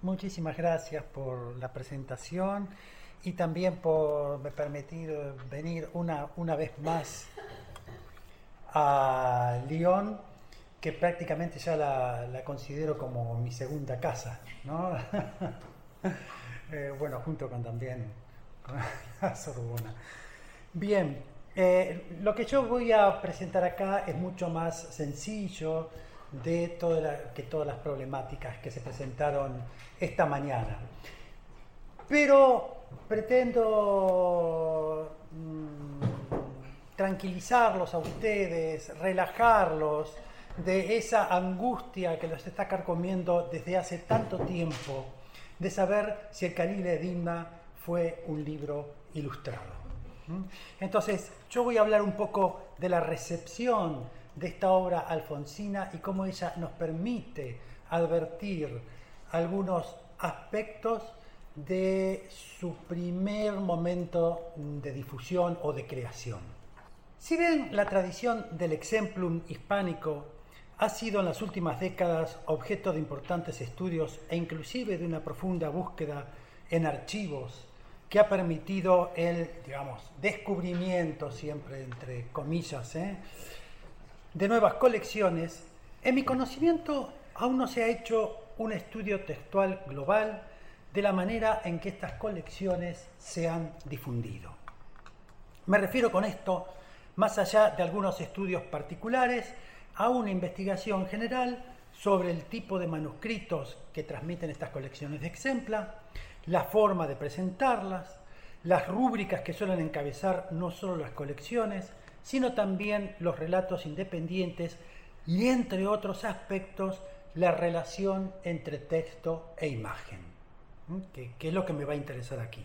Muchísimas gracias por la presentación y también por me permitir venir una vez más a Lyon, que prácticamente ya la considero como mi segunda casa, ¿no? Bueno, junto con también con la Sorbona. Bien, lo que yo voy a presentar acá es mucho más sencillo que todas las problemáticas que se presentaron esta mañana. Pero pretendo tranquilizarlos a ustedes, relajarlos de esa angustia que los está carcomiendo desde hace tanto tiempo, de saber si el Khalil Edimna fue un libro ilustrado. Entonces, yo voy a hablar un poco de la recepción de esta obra alfonsina y cómo ella nos permite advertir algunos aspectos de su primer momento de difusión o de creación. Si bien la tradición del exemplum hispánico ha sido en las últimas décadas objeto de importantes estudios e inclusive de una profunda búsqueda en archivos que ha permitido el, descubrimiento, siempre entre comillas, de nuevas colecciones, en mi conocimiento aún no se ha hecho un estudio textual global de la manera en que estas colecciones se han difundido. Me refiero con esto, más allá de algunos estudios particulares, a una investigación general sobre el tipo de manuscritos que transmiten estas colecciones de Exempla, la forma de presentarlas, las rúbricas que suelen encabezar no solo las colecciones, sino también los relatos independientes y, entre otros aspectos, la relación entre texto e imagen, que es lo que me va a interesar aquí.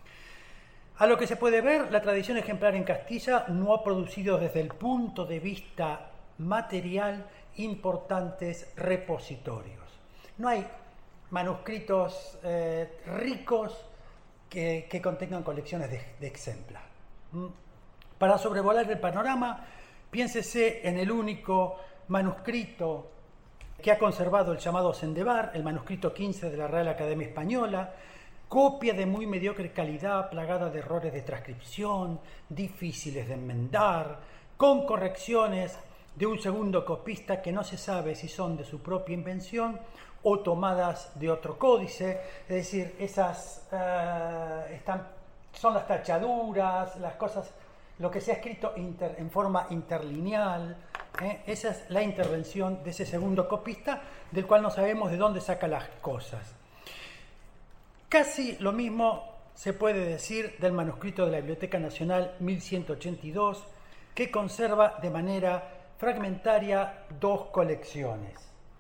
A lo que se puede ver, la tradición ejemplar en Castilla no ha producido desde el punto de vista material importantes repositorios. No hay manuscritos ricos que contengan colecciones de Exempla. Para sobrevolar el panorama, piénsese en el único manuscrito que ha conservado el llamado Sendebar, el manuscrito 15 de la Real Academia Española, copia de muy mediocre calidad, plagada de errores de transcripción, difíciles de enmendar, con correcciones de un segundo copista que no se sabe si son de su propia invención o tomadas de otro códice, es decir, esas son las tachaduras, las cosas, lo que se ha escrito en forma interlineal. Esa es la intervención de ese segundo copista, del cual no sabemos de dónde saca las cosas. Casi lo mismo se puede decir del manuscrito de la Biblioteca Nacional 1182, que conserva de manera fragmentaria dos colecciones: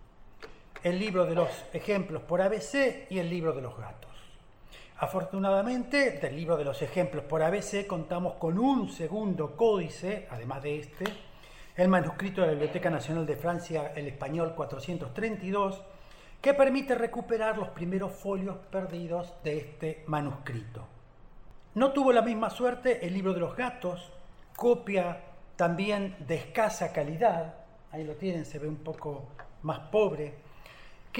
el libro de los ejemplos por ABC y el libro de los gatos. Afortunadamente, del libro de los ejemplos por ABC contamos con un segundo códice, además de este, el manuscrito de la Biblioteca Nacional de Francia, el español 432, que permite recuperar los primeros folios perdidos de este manuscrito. No tuvo la misma suerte el libro de los gatos, copia también de escasa calidad, ahí lo tienen, se ve un poco más pobre, que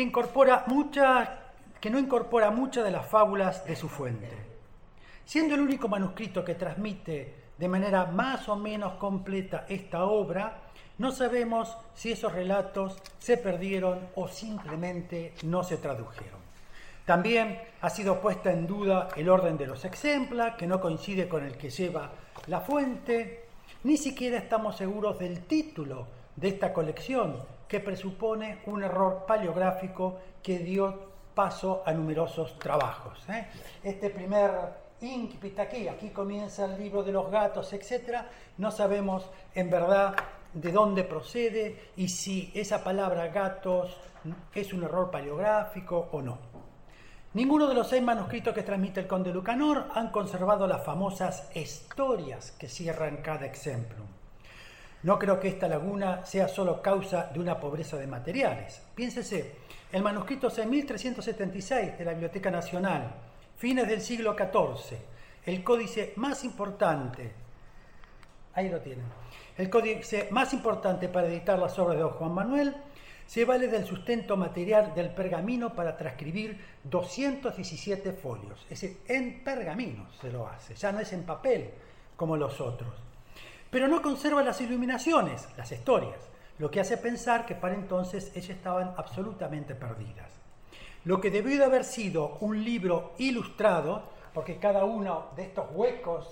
no incorpora muchas de las fábulas de su fuente. Siendo el único manuscrito que transmite de manera más o menos completa esta obra, no sabemos si esos relatos se perdieron o simplemente no se tradujeron. También ha sido puesta en duda el orden de los Exempla, que no coincide con el que lleva la fuente. Ni siquiera estamos seguros del título de esta colección, que presupone un error paleográfico que dio paso a numerosos trabajos. Este primer incipit aquí comienza el libro de los gatos, etc. No sabemos en verdad de dónde procede y si esa palabra gatos es un error paleográfico o no. Ninguno de los 6 manuscritos que transmite el conde Lucanor han conservado las famosas historias que cierran cada exemplum. No creo que esta laguna sea solo causa de una pobreza de materiales. Piénsese, el manuscrito 6376 de la Biblioteca Nacional, fines del siglo XIV, el códice más importante, ahí lo tienen, el códice más importante para editar las obras de don Juan Manuel, Se vale del sustento material del pergamino para transcribir 217 folios. Es decir, en pergamino se lo hace, ya no es en papel como los otros. Pero no conserva las iluminaciones, las historias, lo que hace pensar que para entonces ellas estaban absolutamente perdidas. Lo que debió de haber sido un libro ilustrado, porque cada uno de estos huecos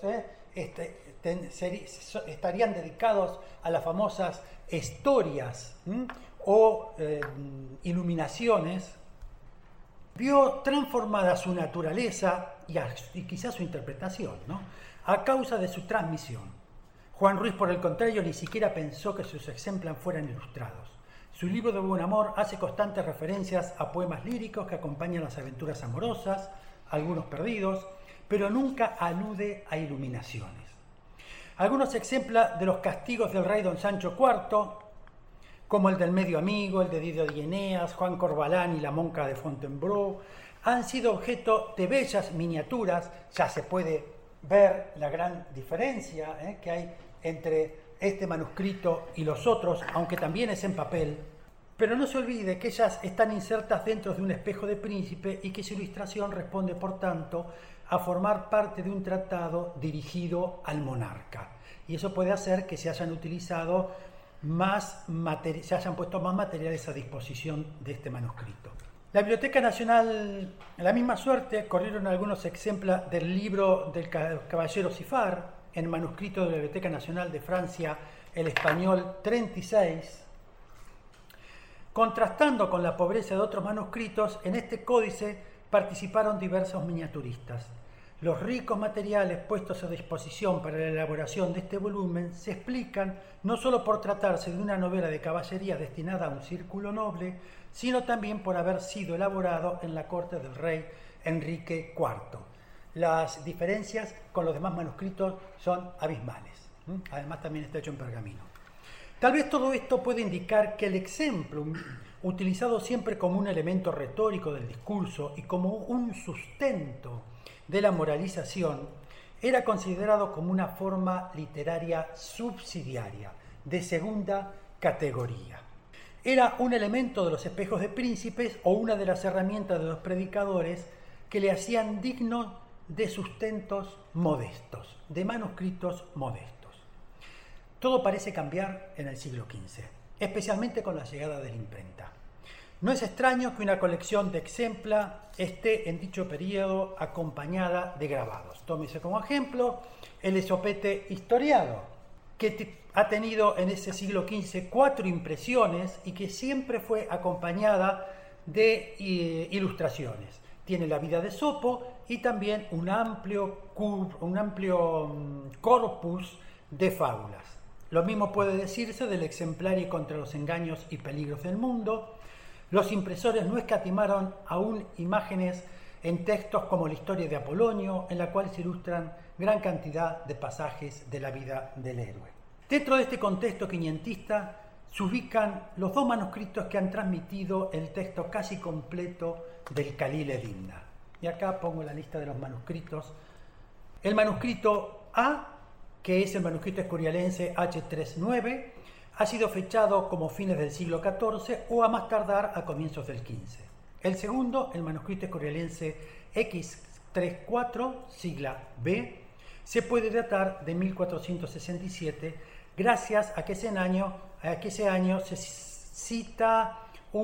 estarían dedicados a las famosas historias o iluminaciones, vio transformada su naturaleza y quizás su interpretación, ¿no?, a causa de su transmisión. Juan Ruiz, por el contrario, ni siquiera pensó que sus ejemplares fueran ilustrados. Su libro de Buen Amor hace constantes referencias a poemas líricos que acompañan las aventuras amorosas, algunos perdidos, pero nunca alude a iluminaciones. Algunos ejemplos de los castigos del rey don Sancho IV, como el del medio amigo, el de Dido de Eneas, Juan Corbalán y la monja de Fontainebleau, han sido objeto de bellas miniaturas. Ya se puede ver la gran diferencia que hay entre este manuscrito y los otros, aunque también es en papel. Pero no se olvide que ellas están insertas dentro de un espejo de príncipe y que su ilustración responde, por tanto, a formar parte de un tratado dirigido al monarca. Y eso puede hacer que se hayan utilizado se hayan puesto más materiales a disposición de este manuscrito. La Biblioteca Nacional, la misma suerte, corrieron algunos ejemplos del libro del caballero Sifar, en manuscrito de la Biblioteca Nacional de Francia, el español 36. Contrastando con la pobreza de otros manuscritos, en este códice participaron diversos miniaturistas. Los ricos materiales puestos a disposición para la elaboración de este volumen se explican no solo por tratarse de una novela de caballería destinada a un círculo noble, sino también por haber sido elaborado en la corte del rey Enrique IV. Las diferencias con los demás manuscritos son abismales. Además, también está hecho en pergamino. Tal vez todo esto puede indicar que el exemplum, utilizado siempre como un elemento retórico del discurso y como un sustento de la moralización, era considerado como una forma literaria subsidiaria, de segunda categoría. Era un elemento de los espejos de príncipes o una de las herramientas de los predicadores que le hacían digno de sustentos modestos, de manuscritos modestos. Todo parece cambiar en el siglo XV, especialmente con la llegada de la imprenta. No es extraño que una colección de ejemplares esté en dicho periodo acompañada de grabados. Tómese como ejemplo el Esopete historiado, que ha tenido en ese siglo XV 4 impresiones y que siempre fue acompañada de ilustraciones. Tiene la vida de Esopo y también un amplio corpus de fábulas. Lo mismo puede decirse del Exemplario contra los engaños y peligros del mundo. Los impresores no escatimaron aún imágenes en textos como la historia de Apolonio, en la cual se ilustran gran cantidad de pasajes de la vida del héroe. Dentro de este contexto quinientista se ubican los 2 manuscritos que han transmitido el texto casi completo del Calile Dimna. Y acá pongo la lista de los manuscritos. El manuscrito A, que es el manuscrito escurialense H39, ha sido fechado como fines del siglo XIV o a más tardar a comienzos del XV. El segundo, el manuscrito escurialense X34, sigla B, se puede datar de 1467, gracias a que ese año se cita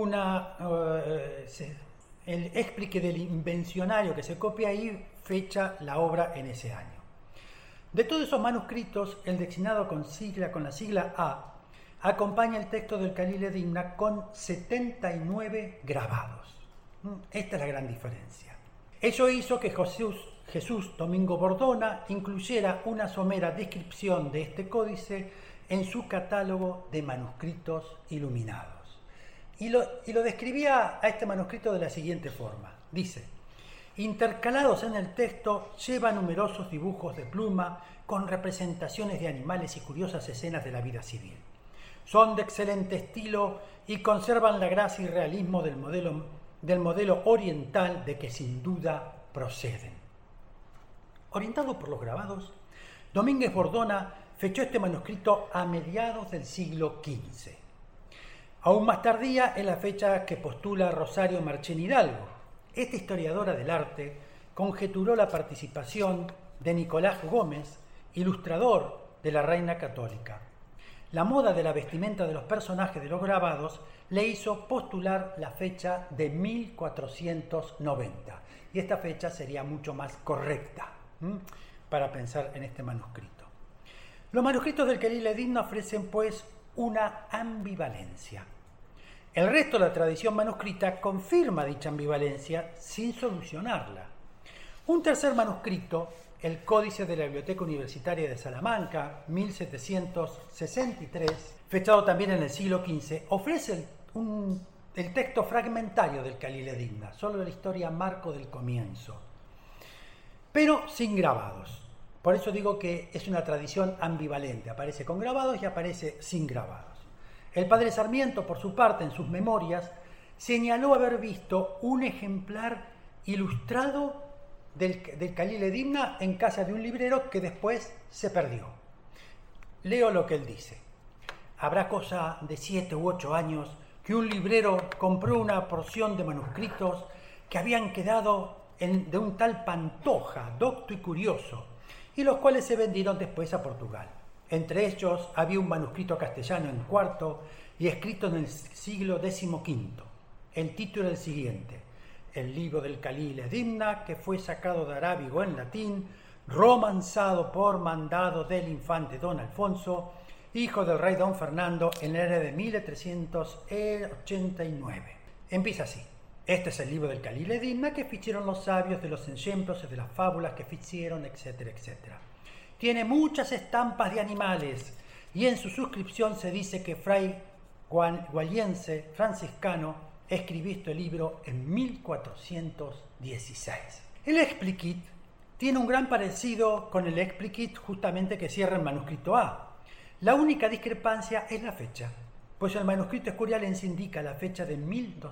el explique del invencionario que se copia ahí, fecha la obra en ese año. De todos esos manuscritos, el designado con la sigla A acompaña el texto del Calile Dimna con 79 grabados. Esta es la gran diferencia. Eso hizo que Jesús Domingo Bordona incluyera una somera descripción de este códice en su catálogo de manuscritos iluminados. Y lo describía a este manuscrito de la siguiente forma. Dice: intercalados en el texto lleva numerosos dibujos de pluma con representaciones de animales y curiosas escenas de la vida civil. Son de excelente estilo y conservan la gracia y realismo del modelo oriental de que sin duda proceden. Orientado por los grabados, Domínguez Bordona fechó este manuscrito a mediados del siglo XV. Aún más tardía es la fecha que postula Rosario Marchén Hidalgo. Esta historiadora del arte conjeturó la participación de Nicolás Gómez, ilustrador de la Reina Católica. La moda de la vestimenta de los personajes de los grabados le hizo postular la fecha de 1490. Y esta fecha sería mucho más correcta para pensar en este manuscrito. Los manuscritos del Khalil Edin ofrecen pues una ambivalencia. El resto de la tradición manuscrita confirma dicha ambivalencia sin solucionarla. Un tercer manuscrito, el Códice de la Biblioteca Universitaria de Salamanca, 1763, fechado también en el siglo XV, ofrece el texto fragmentario del Khalil Edin, solo la historia marco del comienzo, pero sin grabados. Por eso digo que es una tradición ambivalente, aparece con grabados y aparece sin grabados. El padre Sarmiento, por su parte, en sus memorias, señaló haber visto un ejemplar ilustrado del Khalil Edin en casa de un librero que después se perdió. Leo lo que él dice. Habrá cosa de 7 u 8 años que un librero compró una porción de manuscritos que habían quedado de un tal Pantoja, docto y curioso, y los cuales se vendieron después a Portugal. Entre ellos había un manuscrito castellano en cuarto y escrito en el siglo XV. El título era el siguiente: El libro del Khalil Edin, que fue sacado de arábigo en latín, romanzado por mandado del infante don Alfonso, hijo del rey don Fernando, en el año de 1389. Empieza así. Este es el libro del Khalil Edin que hicieron los sabios de los ejemplos y de las fábulas que hicieron, etcétera, etcétera. Tiene muchas estampas de animales y en su suscripción se dice que Fray Gualiense, franciscano, escribió este libro en 1416. El Expliquit tiene un gran parecido con el Expliquit justamente que cierra el manuscrito A. La única discrepancia es la fecha, pues el manuscrito escurialense indica la fecha de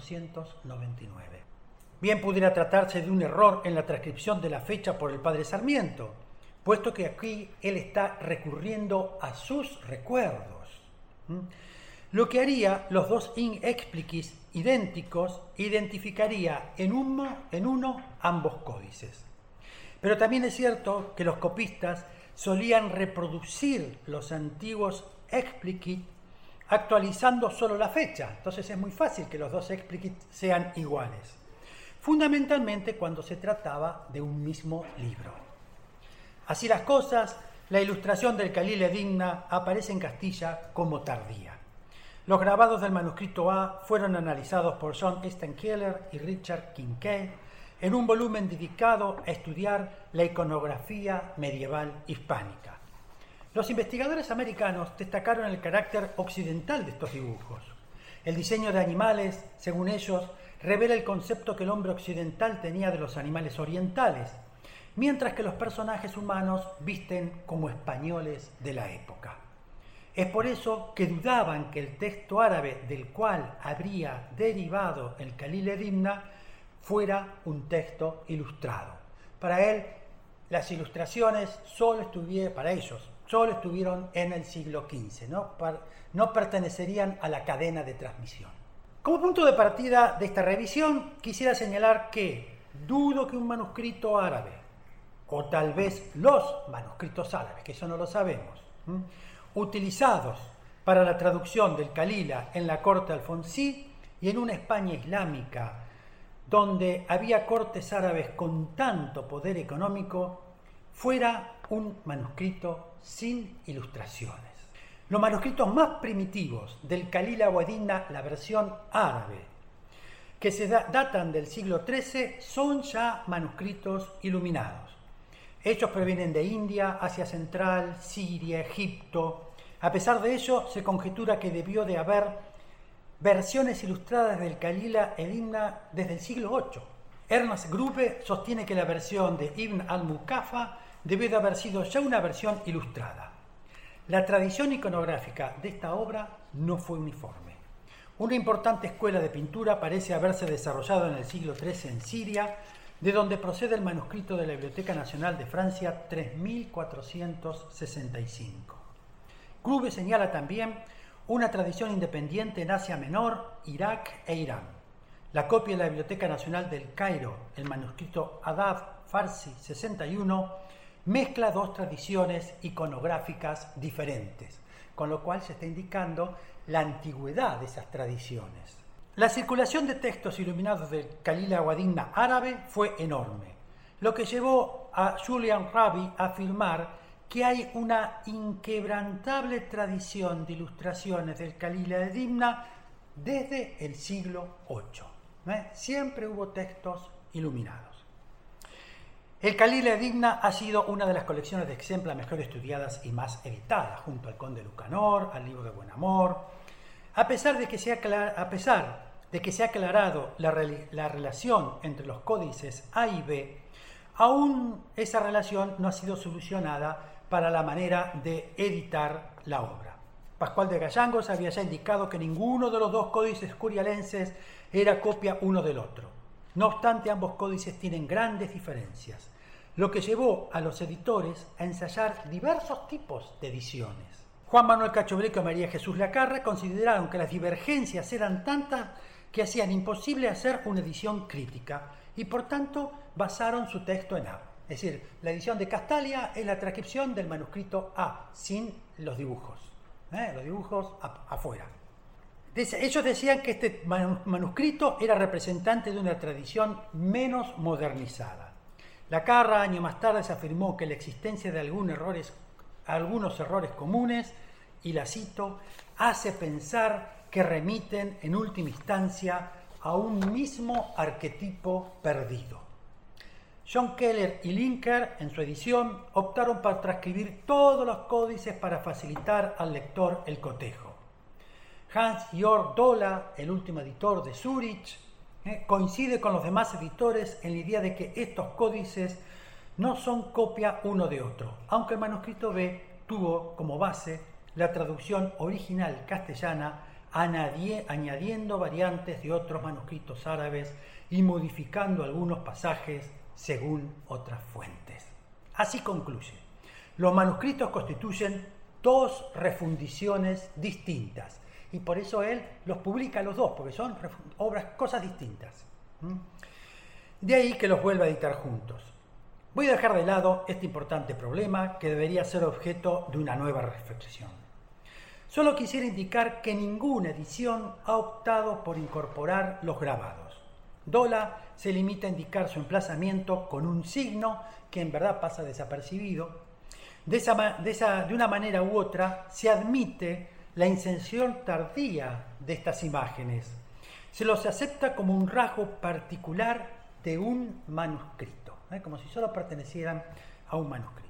1299. Bien pudiera tratarse de un error en la transcripción de la fecha por el padre Sarmiento, puesto que aquí él está recurriendo a sus recuerdos. Lo que haría los dos expliquis idénticos identificaría en uno ambos códices. Pero también es cierto que los copistas solían reproducir los antiguos expliquit actualizando solo la fecha. Entonces es muy fácil que los dos expliquit sean iguales, fundamentalmente cuando se trataba de un mismo libro. Así las cosas, la ilustración del Khalil Edin aparece en Castilla como tardía. Los grabados del manuscrito A fueron analizados por John Estenkeller y Richard Kincaid en un volumen dedicado a estudiar la iconografía medieval hispánica. Los investigadores americanos destacaron el carácter occidental de estos dibujos. El diseño de animales, según ellos, revela el concepto que el hombre occidental tenía de los animales orientales, mientras que los personajes humanos visten como españoles de la época. Es por eso que dudaban que el texto árabe del cual habría derivado el Khalil Edin fuera un texto ilustrado. Para él, las ilustraciones solo estuvieron en el siglo XV, no pertenecerían a la cadena de transmisión. Como punto de partida de esta revisión, quisiera señalar que dudo que un manuscrito árabe, o tal vez los manuscritos árabes, que eso no lo sabemos, utilizados para la traducción del Kalila en la corte alfonsí y en una España islámica donde había cortes árabes con tanto poder económico, fuera un manuscrito sin ilustraciones. Los manuscritos más primitivos del Khalil Edin, la versión árabe, que se datan del siglo XIII, son ya manuscritos iluminados. Ellos provienen de India, Asia Central, Siria, Egipto. A pesar de ello, se conjetura que debió de haber versiones ilustradas del Khalil Edin desde el siglo VIII. Ernst Grube sostiene que la versión de Ibn al-Muqaffa debió de haber sido ya una versión ilustrada. La tradición iconográfica de esta obra no fue uniforme. Una importante escuela de pintura parece haberse desarrollado en el siglo XIII en Siria, de donde procede el manuscrito de la Biblioteca Nacional de Francia 3465. Grube señala también una tradición independiente en Asia Menor, Irak e Irán. La copia de la Biblioteca Nacional del Cairo, el manuscrito Adab Farsi 61, mezcla dos tradiciones iconográficas diferentes, con lo cual se está indicando la antigüedad de esas tradiciones. La circulación de textos iluminados del Khalil Awadinna árabe fue enorme, lo que llevó a Julian Rabi a afirmar que hay una inquebrantable tradición de ilustraciones del Khalil Awadinna desde el siglo VIII. Siempre hubo textos iluminados. El Khalil Awadinna ha sido una de las colecciones de ejemplas mejor estudiadas y más editadas, junto al Conde Lucanor, al Libro de Buen Amor. A pesar de que se ha aclarado la relación entre los códices A y B, aún esa relación no ha sido solucionada para la manera de editar la obra. Pascual de Gayangos había ya indicado que ninguno de los dos códices curialenses era copia uno del otro. No obstante, ambos códices tienen grandes diferencias, lo que llevó a los editores a ensayar diversos tipos de ediciones. Juan Manuel Cachobreco y María Jesús Lacarra consideraron que las divergencias eran tantas que hacían imposible hacer una edición crítica y por tanto basaron su texto en A. Es decir, la edición de Castalia es la transcripción del manuscrito A, sin los dibujos. Los dibujos afuera. Ellos decían que este manuscrito era representante de una tradición menos modernizada. Lacarra, años más tarde, se afirmó que la existencia de algunos errores comunes, y la cito, hace pensar que remiten en última instancia a un mismo arquetipo perdido. John Keller y Linker, en su edición, optaron por transcribir todos los códices para facilitar al lector el cotejo. Hans-Jörg Dola, el último editor de Zurich, coincide con los demás editores en la idea de que estos códices no son copia uno de otro, aunque el manuscrito B tuvo como base la traducción original castellana, añadiendo variantes de otros manuscritos árabes y modificando algunos pasajes según otras fuentes. Así concluye: los manuscritos constituyen dos refundiciones distintas, y por eso él los publica los dos, porque son cosas distintas. De ahí que los vuelva a editar juntos. Voy a dejar de lado este importante problema que debería ser objeto de una nueva reflexión. Solo quisiera indicar que ninguna edición ha optado por incorporar los grabados. Dola se limita a indicar su emplazamiento con un signo que en verdad pasa desapercibido. De una manera u otra se admite la inserción tardía de estas imágenes. Se los acepta como un rasgo particular de un manuscrito, como si solo pertenecieran a un manuscrito.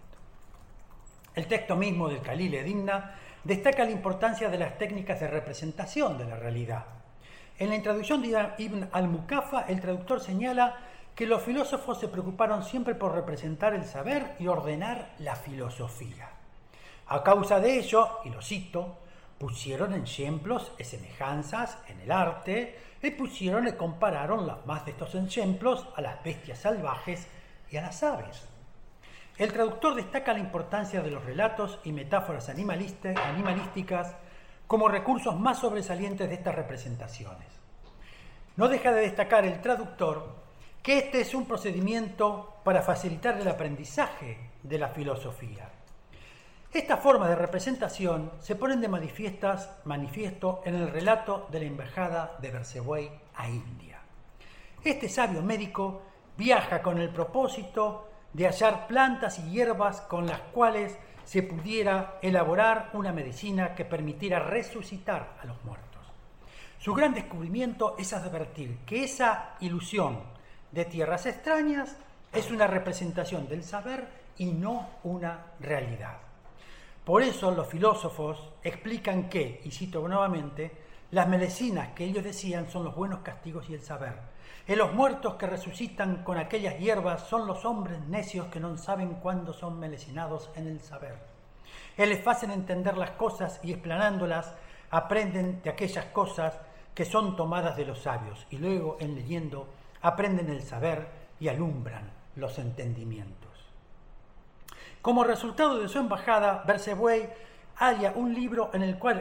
El texto mismo del Khalil Awadinna destaca la importancia de las técnicas de representación de la realidad. En la introducción de Ibn al-Mukafa, el traductor señala que los filósofos se preocuparon siempre por representar el saber y ordenar la filosofía. A causa de ello, y lo cito, pusieron ejemplos y semejanzas en el arte y pusieron y compararon las más de estos ejemplos a las bestias salvajes y a las aves. El traductor destaca la importancia de los relatos y metáforas animalísticas como recursos más sobresalientes de estas representaciones. No deja de destacar el traductor que este es un procedimiento para facilitar el aprendizaje de la filosofía. Estas formas de representación se ponen de manifiesto en el relato de la embajada de Bersewey a India. Este sabio médico viaja con el propósito de hallar plantas y hierbas con las cuales se pudiera elaborar una medicina que permitiera resucitar a los muertos. Su gran descubrimiento es advertir que esa ilusión de tierras extrañas es una representación del saber y no una realidad. Por eso los filósofos explican que, y cito nuevamente, las medicinas que ellos decían son los buenos castigos y el saber. Y los muertos que resucitan con aquellas hierbas son los hombres necios que no saben cuándo son melecinados en el saber. Les hacen entender las cosas y explanándolas aprenden de aquellas cosas que son tomadas de los sabios y luego en leyendo aprenden el saber y alumbran los entendimientos. Como resultado de su embajada, Bersewey halla un libro en el cual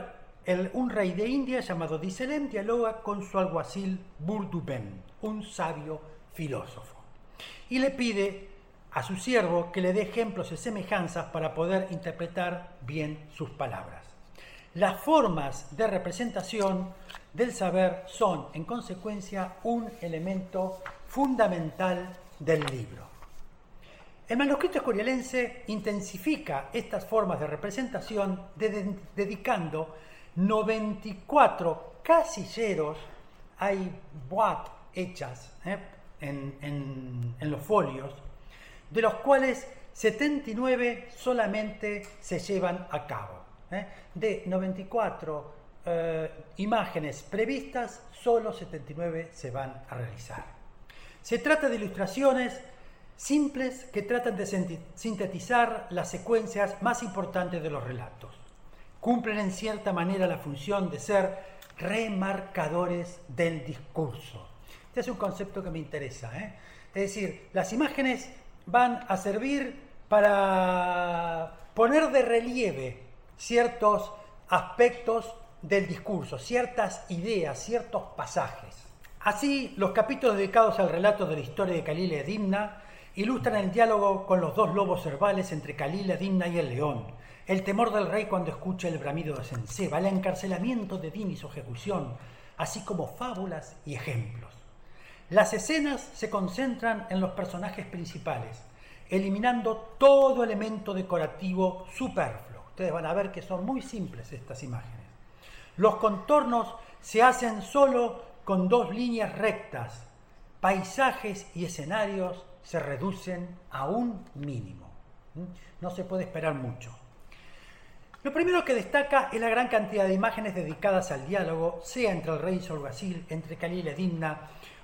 un rey de India llamado Diselem dialoga con su alguacil Burduben, un sabio filósofo, y le pide a su siervo que le dé ejemplos y semejanzas para poder interpretar bien sus palabras. Las formas de representación del saber son, en consecuencia, un elemento fundamental del libro. El manuscrito escorialense intensifica estas formas de representación dedicando 94 casilleros, hay boîtes hechas en los folios, de los cuales 79 solamente se llevan a cabo. De 94 imágenes previstas, solo 79 se van a realizar. Se trata de ilustraciones simples que tratan de sintetizar las secuencias más importantes de los relatos. Cumplen en cierta manera la función de ser remarcadores del discurso. Este es un concepto que me interesa. Es decir, las imágenes van a servir para poner de relieve ciertos aspectos del discurso, ciertas ideas, ciertos pasajes. Así, los capítulos dedicados al relato de la historia de Calila y Dimna ilustran el diálogo con los dos lobos cervales entre Calila, Dimna y el león, el temor del rey cuando escucha el bramido de Senceba, el encarcelamiento de Din y su ejecución, así como fábulas y ejemplos. Las escenas se concentran en los personajes principales, eliminando todo elemento decorativo superfluo. Ustedes van a ver que son muy simples estas imágenes. Los contornos se hacen solo con dos líneas rectas. Paisajes y escenarios se reducen a un mínimo. No se puede esperar mucho. Lo primero que destaca es la gran cantidad de imágenes dedicadas al diálogo, sea entre el rey y su alguacil, entre Calila y Dimna,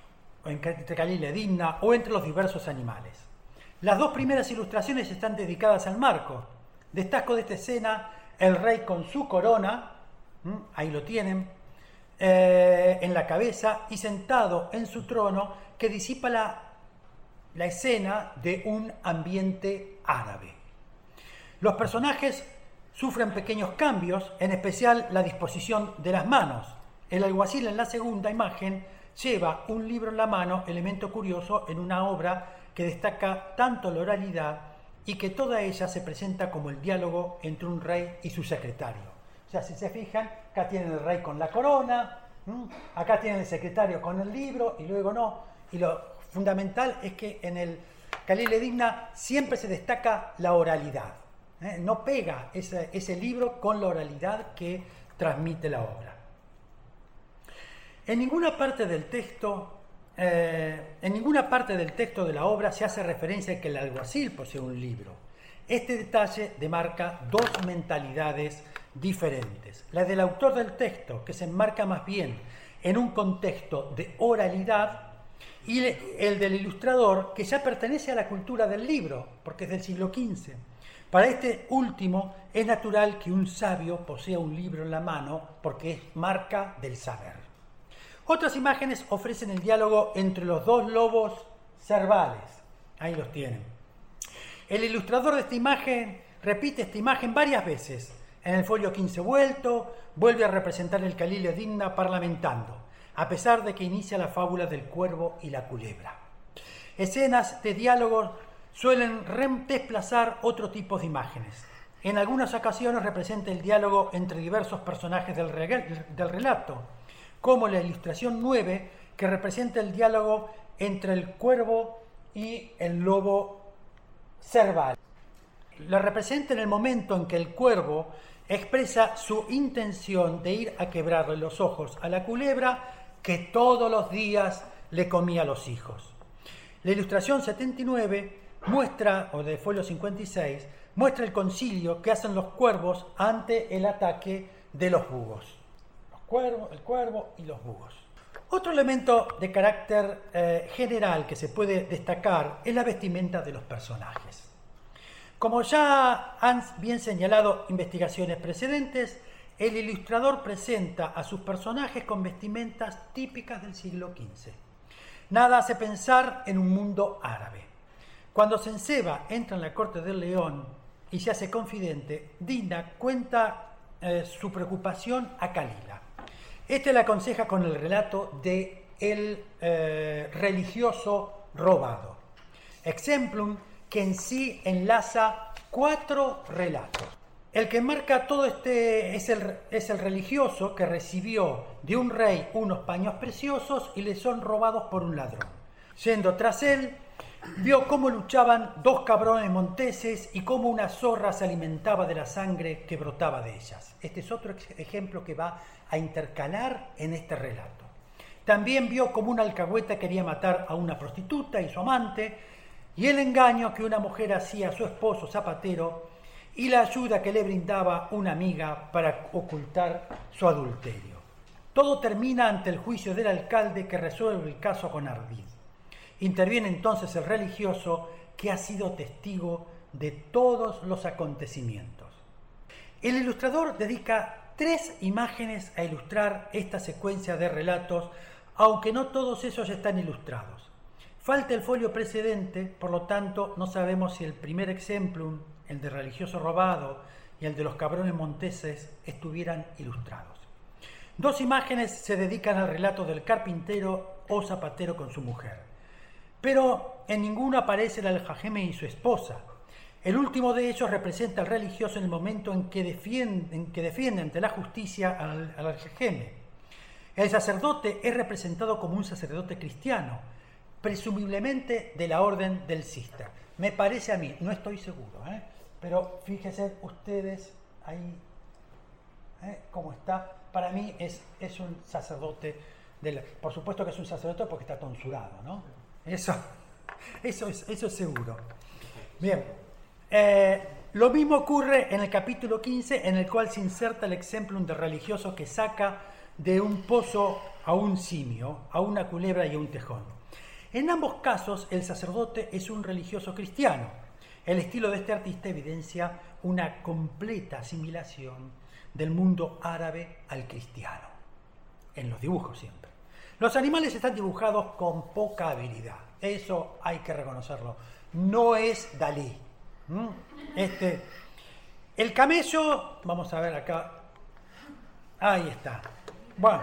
o entre los diversos animales. Las dos primeras ilustraciones están dedicadas al marco. Destaco de esta escena el rey con su corona, ahí lo tienen, en la cabeza y sentado en su trono, que disipa la escena de un ambiente árabe. Los personajes sufren pequeños cambios, en especial la disposición de las manos. El alguacil en la segunda imagen lleva un libro en la mano, elemento curioso en una obra que destaca tanto la oralidad y que toda ella se presenta como el diálogo entre un rey y su secretario. O sea, si se fijan, acá tienen el rey con la corona, acá tienen el secretario con el libro y luego no. Y lo fundamental es que en el Calila y Dimna siempre se destaca la oralidad. No pega ese libro con la oralidad que transmite la obra. En ninguna parte del texto de la obra se hace referencia a que el alguacil posee un libro. Este detalle demarca dos mentalidades diferentes. La del autor del texto, que se enmarca más bien en un contexto de oralidad, y el del ilustrador, que ya pertenece a la cultura del libro, porque es del siglo XV. Para este último es natural que un sabio posea un libro en la mano porque es marca del saber. Otras imágenes ofrecen el diálogo entre los dos lobos cervales. Ahí los tienen. El ilustrador de esta imagen repite esta imagen varias veces. En el folio 15 vuelve a representar el Calila y Dimna parlamentando, a pesar de que inicia la fábula del cuervo y la culebra. Escenas de diálogos suelen desplazar otro tipo de imágenes. En algunas ocasiones representa el diálogo entre diversos personajes del relato, como la ilustración 9, que representa el diálogo entre el cuervo y el lobo cerval. La representa en el momento en que el cuervo expresa su intención de ir a quebrarle los ojos a la culebra que todos los días le comía los hijos. La ilustración 79 muestra, o de folio 56, muestra el concilio que hacen los cuervos ante el ataque de los búhos. El cuervo y los búhos. Otro elemento de carácter general que se puede destacar es la vestimenta de los personajes. Como ya han bien señalado investigaciones precedentes, el ilustrador presenta a sus personajes con vestimentas típicas del siglo XV. Nada hace pensar en un mundo árabe. Cuando Senceba entra en la corte del león y se hace confidente, Dimna cuenta su preocupación a Calila. Este le aconseja con el relato de el religioso robado. Exemplum que en sí enlaza 4 relatos. El que marca todo este es el religioso que recibió de un rey unos paños preciosos y le son robados por un ladrón. Yendo tras él, vio cómo luchaban 2 cabrones monteses y cómo una zorra se alimentaba de la sangre que brotaba de ellas. Este es otro ejemplo que va a intercalar en este relato. También vio cómo una alcahueta quería matar a una prostituta y su amante, y el engaño que una mujer hacía a su esposo zapatero, y la ayuda que le brindaba una amiga para ocultar su adulterio. Todo termina ante el juicio del alcalde que resuelve el caso con ardid. Interviene entonces el religioso que ha sido testigo de todos los acontecimientos. El ilustrador dedica 3 imágenes a ilustrar esta secuencia de relatos, aunque no todos ellos están ilustrados. Falta el folio precedente, por lo tanto no sabemos si el primer exemplum, el de religioso robado y el de los cabrones monteses, estuvieran ilustrados. 2 imágenes se dedican al relato del carpintero o zapatero con su mujer, pero en ninguno aparece el aljajeme y su esposa. El último de ellos representa al religioso en el momento en que defiende ante la justicia al aljajeme. El sacerdote es representado como un sacerdote cristiano, presumiblemente de la orden del Cister. Me parece a mí, no estoy seguro, pero fíjense ustedes ahí cómo está. Para mí es un sacerdote, por supuesto que es un sacerdote porque está tonsurado, ¿no? Eso es seguro. Bien, lo mismo ocurre en el capítulo 15, en el cual se inserta el exemplum del religioso que saca de un pozo a un simio, a una culebra y a un tejón. En ambos casos, el sacerdote es un religioso cristiano. El estilo de este artista evidencia una completa asimilación del mundo árabe al cristiano, en los dibujos siempre. Los animales están dibujados con poca habilidad, eso hay que reconocerlo. No es Dalí. El camello, vamos a ver acá, ahí está. Bueno,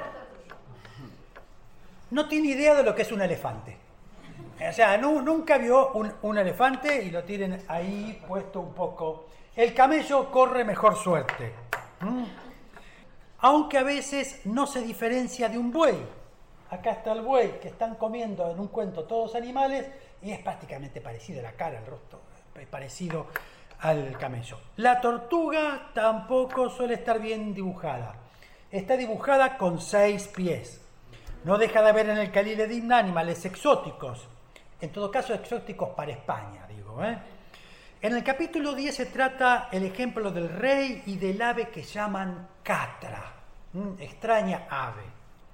no tiene idea de lo que es un elefante. O sea, nunca vio un elefante y lo tienen ahí puesto un poco. El camello corre mejor suerte. Aunque a veces no se diferencia de un buey. Acá está el buey que están comiendo en un cuento todos los animales y es prácticamente parecido a la cara, el rostro, parecido al camello. La tortuga tampoco suele estar bien dibujada. Está dibujada con 6 pies. No deja de haber en el Khalil Edimna animales exóticos. En todo caso, exóticos para España, digo. En el capítulo 10 se trata el ejemplo del rey y del ave que llaman catra, extraña ave.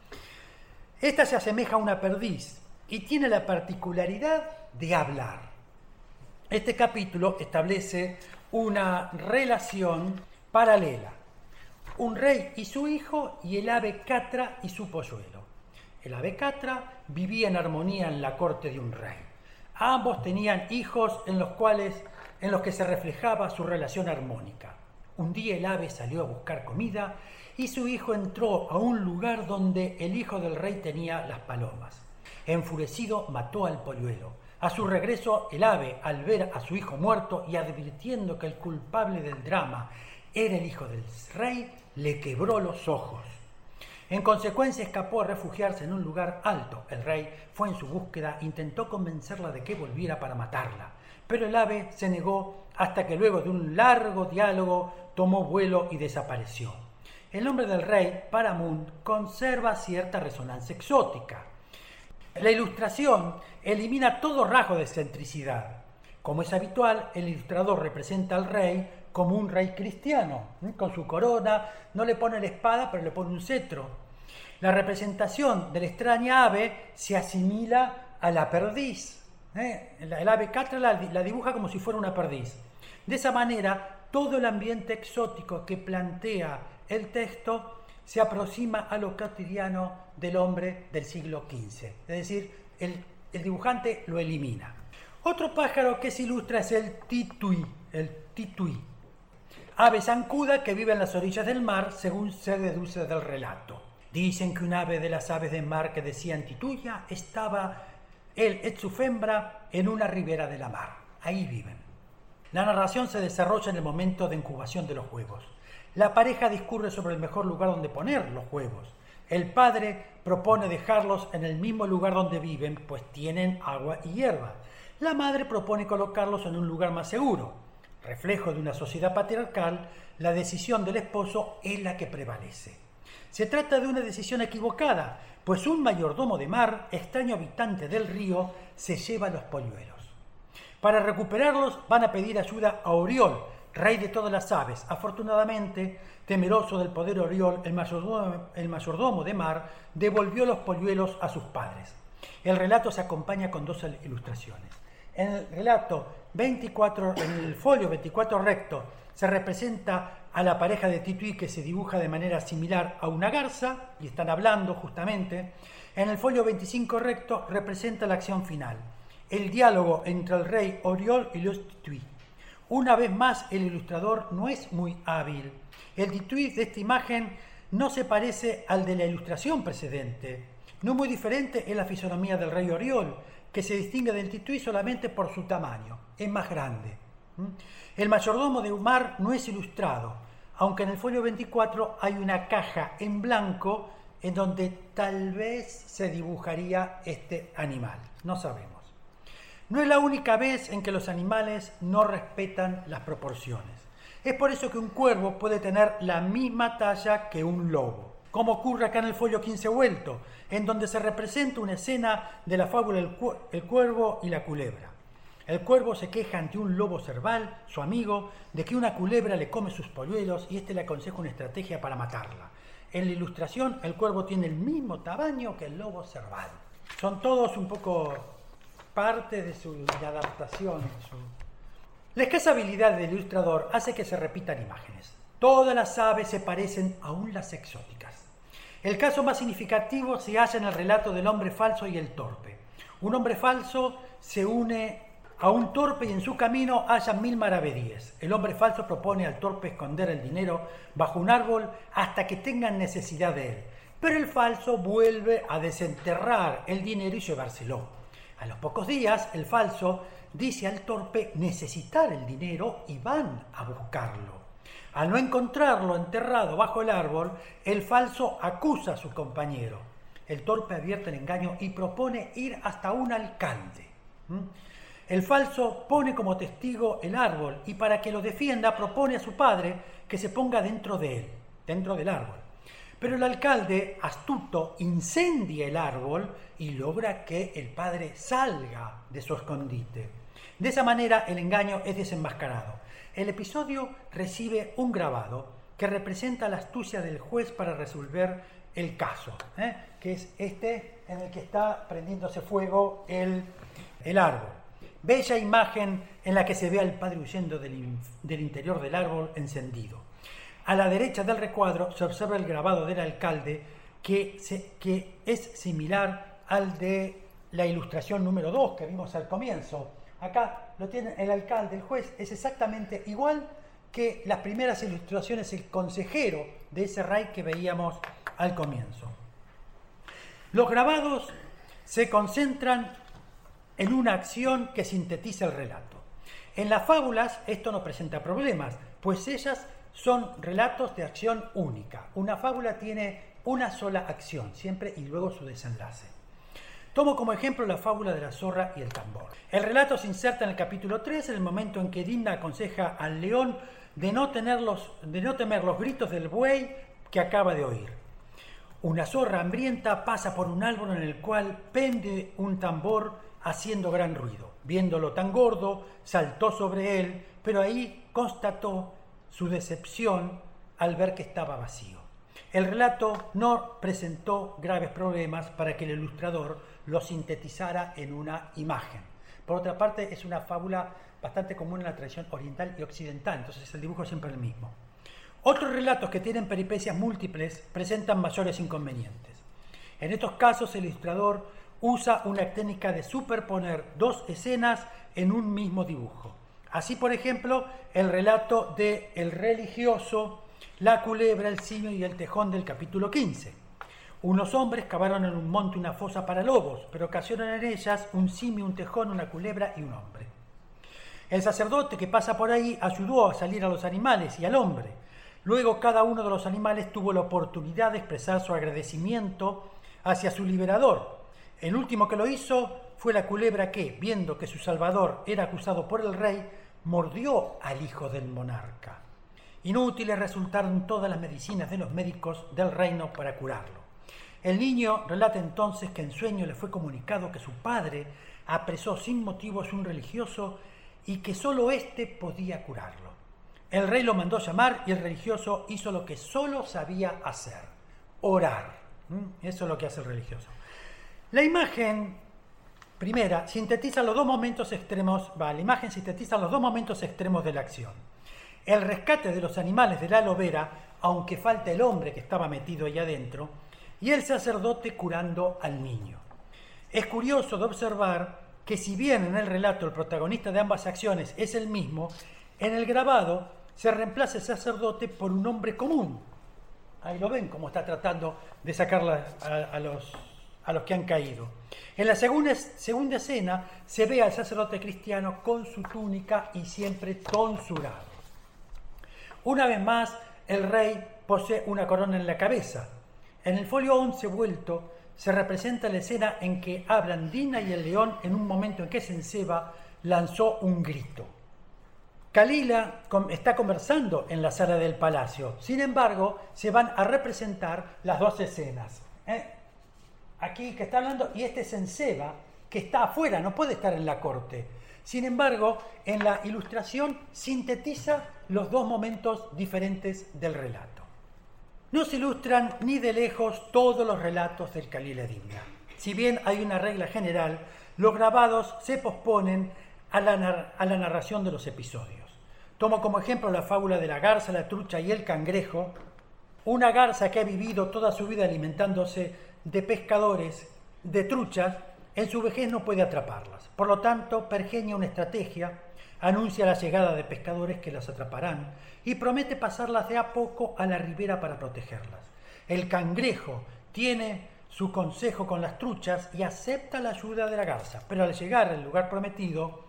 Esta se asemeja a una perdiz y tiene la particularidad de hablar. Este capítulo establece una relación paralela. Un rey y su hijo y el ave catra y su polluelo. El ave catra vivía en armonía en la corte de un rey. Ambos tenían hijos en los que se reflejaba su relación armónica. Un día el ave salió a buscar comida y su hijo entró a un lugar donde el hijo del rey tenía las palomas. Enfurecido, mató al polluelo. A su regreso, el ave, al ver a su hijo muerto y advirtiendo que el culpable del drama era el hijo del rey, le quebró los ojos. En consecuencia, escapó a refugiarse en un lugar alto. El rey fue en su búsqueda, intentó convencerla de que volviera para matarla, pero el ave se negó hasta que luego de un largo diálogo tomó vuelo y desapareció. El nombre del rey, Paramount, conserva cierta resonancia exótica. La ilustración elimina todo rasgo de excentricidad. Como es habitual, el ilustrador representa al rey como un rey cristiano, con su corona, no le pone la espada, pero le pone un cetro. La representación de la extraña ave se asimila a la perdiz. El ave catra la dibuja como si fuera una perdiz. De esa manera, todo el ambiente exótico que plantea el texto se aproxima a lo cotidiano del hombre del siglo XV. Es decir, el dibujante lo elimina. Otro pájaro que se ilustra es el tituí. ave zancuda que vive en las orillas del mar, según se deduce del relato. Dicen que un ave de las aves del mar que decían Tituya estaba él et su fembra en una ribera de la mar. Ahí viven. La narración se desarrolla en el momento de incubación de los huevos. La pareja discurre sobre el mejor lugar donde poner los huevos. El padre propone dejarlos en el mismo lugar donde viven, pues tienen agua y hierba. La madre propone colocarlos en un lugar más seguro. Reflejo de una sociedad patriarcal, la decisión del esposo es la que prevalece. Se trata de una decisión equivocada, pues un mayordomo de mar, extraño habitante del río, se lleva los polluelos. Para recuperarlos van a pedir ayuda a Oriol, rey de todas las aves. Afortunadamente, temeroso del poder Oriol, el mayordomo de mar devolvió los polluelos a sus padres. El relato se acompaña con dos ilustraciones. En el relato 24, en el folio 24 recto, se representa a la pareja de Tituí que se dibuja de manera similar a una garza, y están hablando justamente. En el folio 25 recto representa la acción final, el diálogo entre el rey Oriol y los Tituí. Una vez más, el ilustrador no es muy hábil. El Tituí de esta imagen no se parece al de la ilustración precedente. No muy diferente es la fisonomía del rey Oriol, que se distingue del Tituí solamente por su tamaño, es más grande. El mayordomo de mar no es ilustrado, aunque en el folio 24 hay una caja en blanco en donde tal vez se dibujaría este animal, no sabemos. No es la única vez en que los animales no respetan las proporciones. Es por eso que un cuervo puede tener la misma talla que un lobo, como ocurre acá en el folio 15 vuelto, en donde se representa una escena de la fábula El cuervo y la culebra. El cuervo se queja ante un lobo cerval, su amigo, de que una culebra le come sus polluelos y este le aconseja una estrategia para matarla. En la ilustración, el cuervo tiene el mismo tamaño que el lobo cerval. Son todos un poco parte de su adaptación. La escasa habilidad del ilustrador hace que se repitan imágenes. Todas las aves se parecen, aún las exóticas. El caso más significativo se halla en el relato del hombre falso y el torpe. Un hombre falso se une a un torpe y en su camino halla 1000 maravedíes. El hombre falso propone al torpe esconder el dinero bajo un árbol hasta que tengan necesidad de él. Pero el falso vuelve a desenterrar el dinero y llevárselo. A los pocos días, el falso dice al torpe necesitar el dinero y van a buscarlo. Al no encontrarlo enterrado bajo el árbol, el falso acusa a su compañero. El torpe advierte el engaño y propone ir hasta un alcalde. El falso pone como testigo el árbol y para que lo defienda propone a su padre que se ponga dentro de él, dentro del árbol. Pero el alcalde, astuto, incendia el árbol y logra que el padre salga de su escondite. De esa manera el engaño es desenmascarado. El episodio recibe un grabado que representa la astucia del juez para resolver el caso, que es este en el que está prendiéndose fuego el árbol. Bella imagen en la que se ve al padre huyendo del interior del árbol encendido. A la derecha del recuadro se observa el grabado del alcalde que es similar al de la ilustración número 2 que vimos al comienzo. Acá lo tiene el alcalde, el juez, es exactamente igual que las primeras ilustraciones, el consejero de ese rey que veíamos al comienzo. Los grabados se concentran en una acción que sintetiza el relato. En las fábulas esto no presenta problemas, pues ellas son relatos de acción única. Una fábula tiene una sola acción, siempre y luego su desenlace. Tomo como ejemplo la fábula de la zorra y el tambor. El relato se inserta en el capítulo 3, en el momento en que Dimna aconseja al león de no temer los gritos del buey que acaba de oír. Una zorra hambrienta pasa por un árbol en el cual pende un tambor haciendo gran ruido. Viéndolo tan gordo, saltó sobre él, pero ahí constató su decepción al ver que estaba vacío. El relato no presentó graves problemas para que el ilustrador lo sintetizara en una imagen. Por otra parte, es una fábula bastante común en la tradición oriental y occidental, entonces el dibujo es siempre el mismo. Otros relatos que tienen peripecias múltiples presentan mayores inconvenientes. En estos casos, el ilustrador usa una técnica de superponer dos escenas en un mismo dibujo. Así, por ejemplo, el relato de el religioso, la culebra, el simio y el tejón del capítulo 15. Unos hombres cavaron en un monte una fosa para lobos, pero ocasionan en ellas un simio, un tejón, una culebra y un hombre. El sacerdote que pasa por ahí ayudó a salir a los animales y al hombre. Luego cada uno de los animales tuvo la oportunidad de expresar su agradecimiento hacia su liberador. El último que lo hizo fue la culebra que, viendo que su salvador era acusado por el rey, mordió al hijo del monarca. Inútiles resultaron todas las medicinas de los médicos del reino para curarlo. El niño relata entonces que en sueño le fue comunicado que su padre apresó sin motivos un religioso y que solo éste podía curarlo. El rey lo mandó llamar y el religioso hizo lo que solo sabía hacer: orar. Eso es lo que hace el religioso. La imagen primera sintetiza los dos momentos extremos, la imagen sintetiza los dos momentos extremos de la acción. El rescate de los animales de la lobera, aunque falta el hombre que estaba metido ahí adentro, y el sacerdote curando al niño. Es curioso de observar que si bien en el relato el protagonista de ambas acciones es el mismo, en el grabado se reemplaza el sacerdote por un hombre común. Ahí lo ven, cómo está tratando de sacar a los que han caído. En la segunda escena se ve al sacerdote cristiano con su túnica y siempre tonsurado. Una vez más, el rey posee una corona en la cabeza. En el folio 11 vuelto se representa la escena en que hablan Dina y el león en un momento en que Senceba lanzó un grito. Calila está conversando en la sala del palacio. Sin embargo, se van a representar las dos escenas. Aquí que está hablando, y este es Senceba, que está afuera, no puede estar en la corte. Sin embargo, en la ilustración sintetiza los dos momentos diferentes del relato. No se ilustran ni de lejos todos los relatos del Khalil Edimna. Si bien hay una regla general, los grabados se posponen a la narración de los episodios. Tomo como ejemplo la fábula de la garza, la trucha y el cangrejo. Una garza que ha vivido toda su vida alimentándose de pescadores, de truchas, en su vejez no puede atraparlas. Por lo tanto, pergenia una estrategia, anuncia la llegada de pescadores que las atraparán y promete pasarlas de a poco a la ribera para protegerlas. El cangrejo tiene su consejo con las truchas y acepta la ayuda de la garza, pero al llegar al lugar prometido,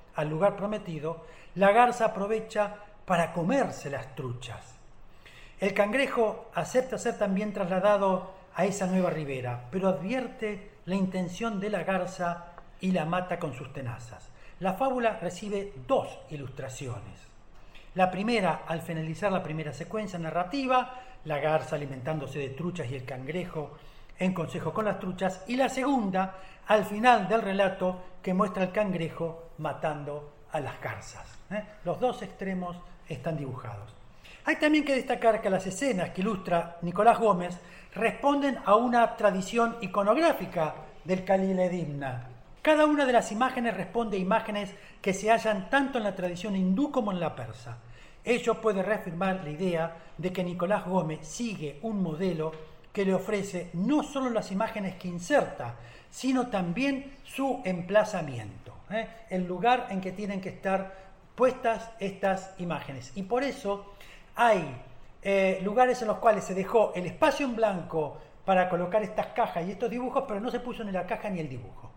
la garza aprovecha para comerse las truchas. El cangrejo acepta ser también trasladado a esa nueva ribera, pero advierte la intención de la garza y la mata con sus tenazas. La fábula recibe dos ilustraciones. La primera, al finalizar la primera secuencia narrativa, la garza alimentándose de truchas y el cangrejo en consejo con las truchas, y la segunda, al final del relato, que muestra al cangrejo matando a las garzas. Los dos extremos están dibujados. Hay también que destacar que las escenas que ilustra Nicolás Gómez responden a una tradición iconográfica del Khalil Edimna. Cada una de las imágenes responde a imágenes que se hallan tanto en la tradición hindú como en la persa. Ello puede reafirmar la idea de que Nicolás Gómez sigue un modelo que le ofrece no solo las imágenes que inserta, sino también su emplazamiento, el lugar en que tienen que estar puestas estas imágenes. Y por eso hay lugares en los cuales se dejó el espacio en blanco para colocar estas cajas y estos dibujos, pero no se puso ni la caja ni el dibujo.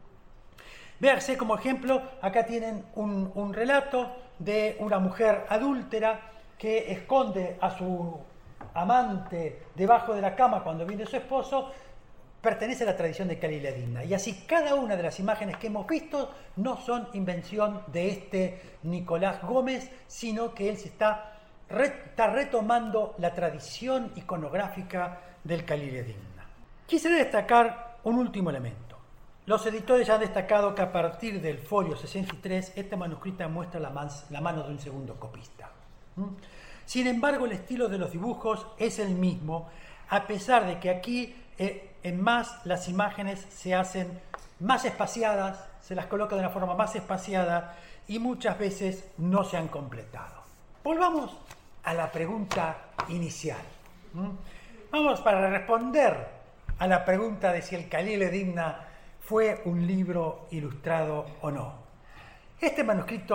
Véanse como ejemplo, acá tienen un relato de una mujer adúltera que esconde a su amante debajo de la cama cuando viene su esposo. Pertenece a la tradición de Khalil Edimna. Y así cada una de las imágenes que hemos visto no son invención de este Nicolás Gómez, sino que él está retomando la tradición iconográfica del Khalil Edimna. Quisiera destacar un último elemento. Los editores ya han destacado que a partir del folio 63, esta manuscrita muestra la mano de un segundo copista. Sin embargo, el estilo de los dibujos es el mismo, a pesar de que aquí en más las imágenes se hacen más espaciadas, se las coloca de una forma más espaciada y muchas veces no se han completado. Volvamos a la pregunta inicial. Vamos para responder a la pregunta de si el Khalil Edimna fue un libro ilustrado o no. Este manuscrito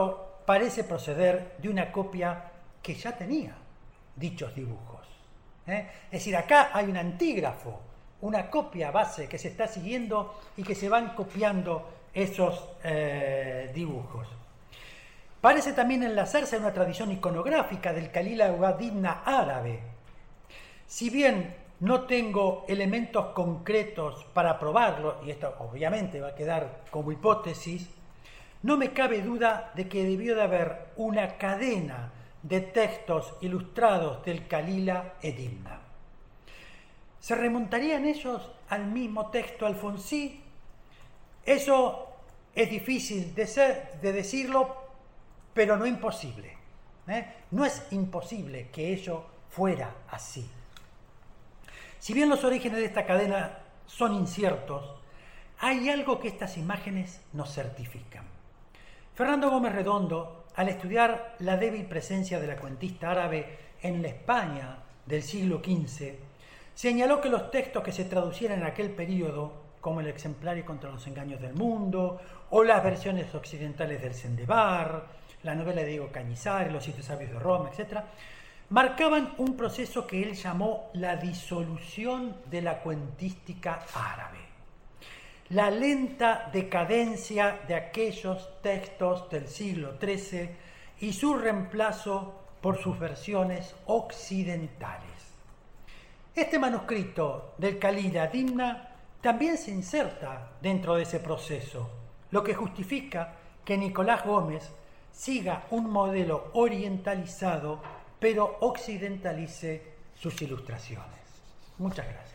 parece proceder de una copia que ya tenía dichos dibujos. Es decir, acá hay un antígrafo, una copia base que se está siguiendo y que se van copiando esos dibujos. Parece también enlazarse a una tradición iconográfica del Kalila wa Dimna árabe. Si bien no tengo elementos concretos para probarlo, y esto obviamente va a quedar como hipótesis, no me cabe duda de que debió de haber una cadena de textos ilustrados del Kalila e Dimna. ¿Se remontarían ellos al mismo texto alfonsí? Eso es difícil de decirlo, pero no imposible. No es imposible que ello fuera así. Si bien los orígenes de esta cadena son inciertos, hay algo que estas imágenes nos certifican. Fernando Gómez Redondo, al estudiar la débil presencia de la cuentista árabe en la España del siglo XV, señaló que los textos que se traducieran en aquel periodo, como el Exemplario contra los engaños del mundo, o las versiones occidentales del Sendebar, la novela de Diego Cañizares, Los siete sabios de Roma, etc., marcaban un proceso que él llamó la disolución de la cuentística árabe. La lenta decadencia de aquellos textos del siglo XIII y su reemplazo por sus versiones occidentales. Este manuscrito del Kalila Dimna también se inserta dentro de ese proceso, lo que justifica que Nicolás Gómez siga un modelo orientalizado, pero occidentalice sus ilustraciones. Muchas gracias.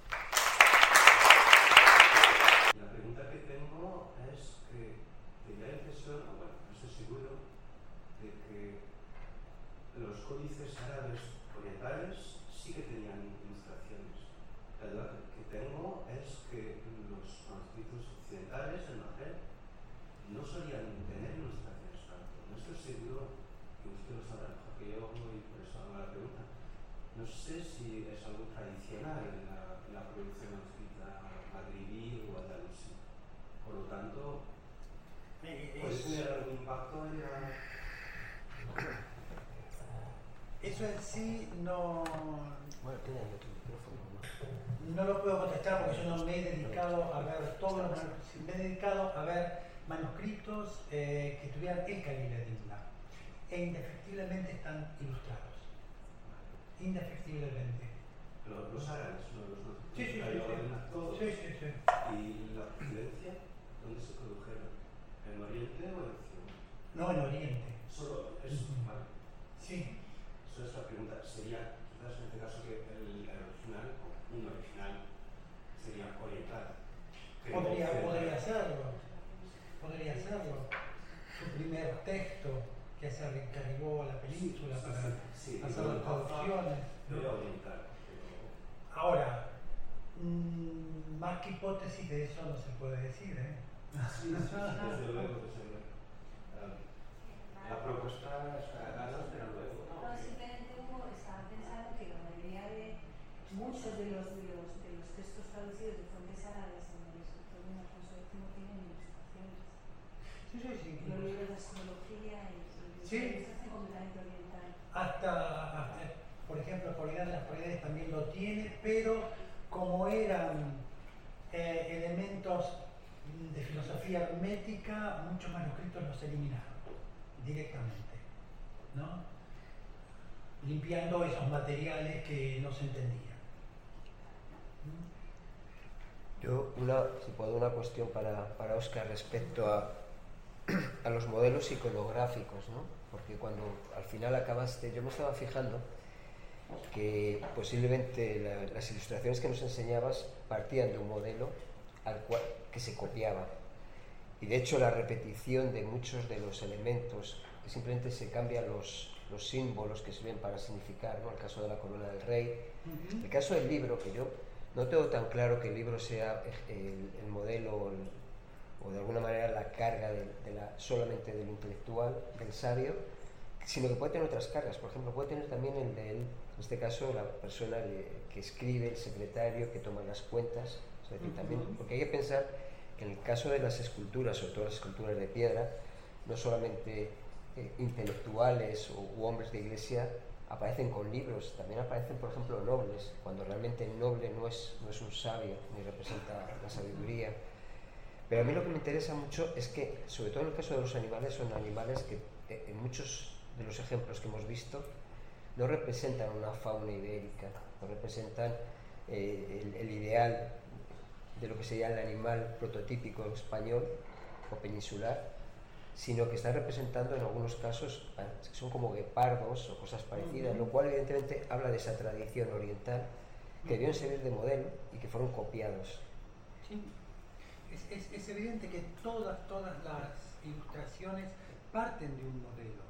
La pregunta que tengo es que tenía la impresión, bueno, no estoy seguro, de que los códices árabes orientales sí que tenían ilustraciones. La duda que tengo es que los manuscritos occidentales, el Maghreb, no solían tener ilustraciones tanto. No estoy seguro, que usted lo sabrá mejor que yo y por eso hago la pregunta. No sé si es algo tradicional en la producción manuscrita magrebí o andalusí. Por lo tanto, ¿puede tener algún impacto en la...? Eso en sí no lo puedo contestar porque yo no me he dedicado a ver todos los manuscritos. Me he dedicado a ver manuscritos que tuvieran el Kalila Dimna e indefectiblemente están ilustrados. Indefectiblemente. Los árabes, no los manuscritos. Sí. ¿Y la procedencia? ¿Dónde se produjeron? ¿En Oriente o en Occidente? No, en Oriente. Solo eso, vale. Sí. Eso es la pregunta. Sería, quizás en este caso, que el original, o un original, sería oriental. Podría serlo. Su primer texto que se arribó a la península para hacer las traducciones. Pero oriental. Ahora, más que hipótesis de eso no se puede decir, ¿eh? Sí, desde luego. La propuesta está dada, pero luego no. No, simplemente uno estaba pensando que la mayoría de muchos de los textos traducidos de fuentes árabes en el escritor de Alfonso X tienen ilustraciones. Sí. Los libros de astrología y Sí. ilustración completamente oriental. Hasta, por ejemplo, Corridad de las Paredes también lo tiene, pero como eran elementos de filosofía hermética, muchos manuscritos los eliminaron directamente, ¿no? Limpiando esos materiales que no se entendían. Yo, si puedo, una cuestión para Óscar respecto a los modelos iconográficos, ¿no? Porque cuando al final acabaste, yo me estaba fijando que posiblemente las ilustraciones que nos enseñabas partían de un modelo que se copiaba. Y de hecho la repetición de muchos de los elementos, que simplemente se cambian los símbolos que sirven para significar, ¿no? El caso de la corona del rey. El caso del libro, que yo no tengo tan claro que el libro sea el modelo o de alguna manera la carga solamente del intelectual, del sabio, sino que puede tener otras cargas. Por ejemplo, puede tener también el de él, en este caso la persona que escribe, el secretario, que toma las cuentas. O sea, también, porque hay que pensar que en el caso de las esculturas, sobre todo las esculturas de piedra, no solamente intelectuales u hombres de iglesia aparecen con libros, también aparecen, por ejemplo, nobles, cuando realmente el noble no es un sabio, ni representa la sabiduría. Pero a mí lo que me interesa mucho es que, sobre todo en el caso de los animales, son animales que en muchos de los ejemplos que hemos visto no representan una fauna ibérica, no representan el ideal de lo que sería el animal prototípico español o peninsular, sino que están representando en algunos casos que son como guepardos o cosas parecidas, lo cual evidentemente habla de esa tradición oriental que debieron servir de modelo y que fueron copiados. Sí. Es evidente que todas las ilustraciones parten de un modelo,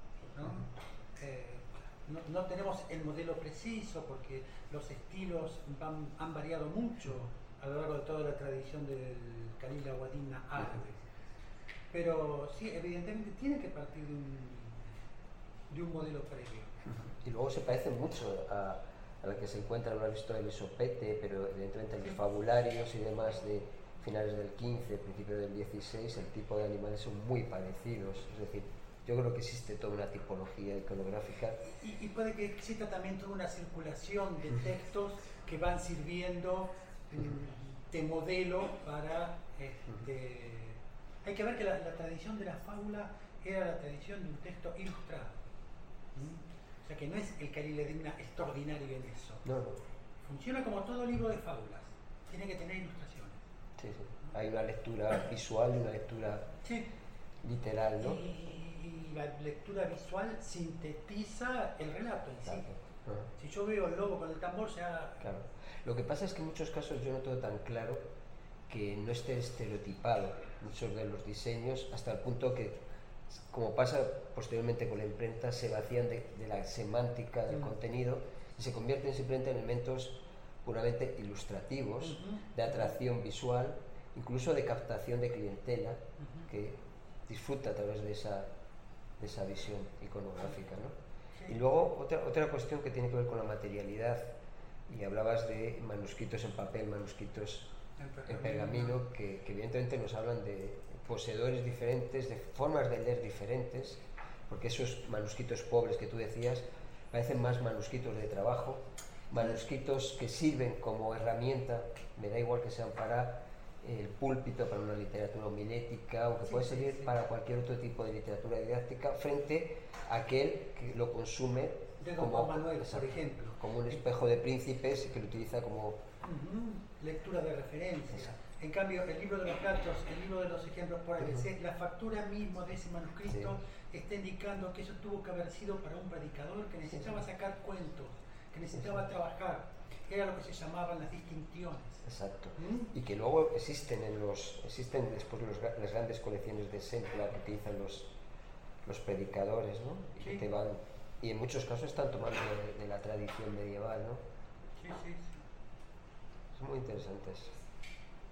¿no? No tenemos el modelo preciso porque los estilos han variado mucho a lo largo de toda la tradición del Khalil Awadinna árabe. Pero sí, evidentemente tiene que partir de un modelo previo. Y luego se parece mucho a la que se encuentra, no lo he visto en el Sopete, pero evidentemente en los fabularios y demás de finales del 15, principios del 16, el tipo de animales son muy parecidos. Es decir, yo creo que existe toda una tipología iconográfica. Y puede que exista también toda una circulación de textos que van sirviendo de modelo para... Hay que ver que la tradición de la fábula era la tradición de un texto ilustrado. O sea que no es el Khalil Edimna extraordinario en eso. No. Funciona como todo libro de fábulas. Tiene que tener ilustraciones. Sí. Hay una lectura visual y una lectura literal, ¿no? Y la lectura visual sintetiza el relato en sí. Claro. Si yo veo el lobo con el tambor, ya... Claro. Lo que pasa es que en muchos casos yo no tengo tan claro que no esté estereotipado muchos de los diseños, hasta el punto que, como pasa posteriormente con la imprenta, se vacían de la semántica del contenido y se convierten simplemente en elementos puramente ilustrativos, de atracción visual, incluso de captación de clientela que disfruta a través de esa visión iconográfica, ¿no? Sí. Y luego otra cuestión que tiene que ver con la materialidad, y hablabas de manuscritos en papel, manuscritos en pergamino, que evidentemente nos hablan de poseedores diferentes, de formas de leer diferentes, porque esos manuscritos pobres que tú decías parecen más manuscritos de trabajo, manuscritos que sirven como herramienta, me da igual que sean para el púlpito, para una literatura homilética, o que puede servir para cualquier otro tipo de literatura didáctica, frente a aquel que lo consume como Manuel, por ejemplo, como un espejo de príncipes, que lo utiliza como lectura de referencia. En cambio, el libro de los gatos, el libro de los ejemplos por ABC, la factura misma de ese manuscrito está indicando que eso tuvo que haber sido para un predicador que necesitaba sacar cuentos, que necesitaba trabajar. Era lo que se llamaban las distinciones. Exacto. Y que luego existen después las grandes colecciones de Sempla que utilizan los predicadores, ¿no? Y que y en muchos casos están tomando de la tradición medieval, ¿no? Sí. Es muy interesante eso.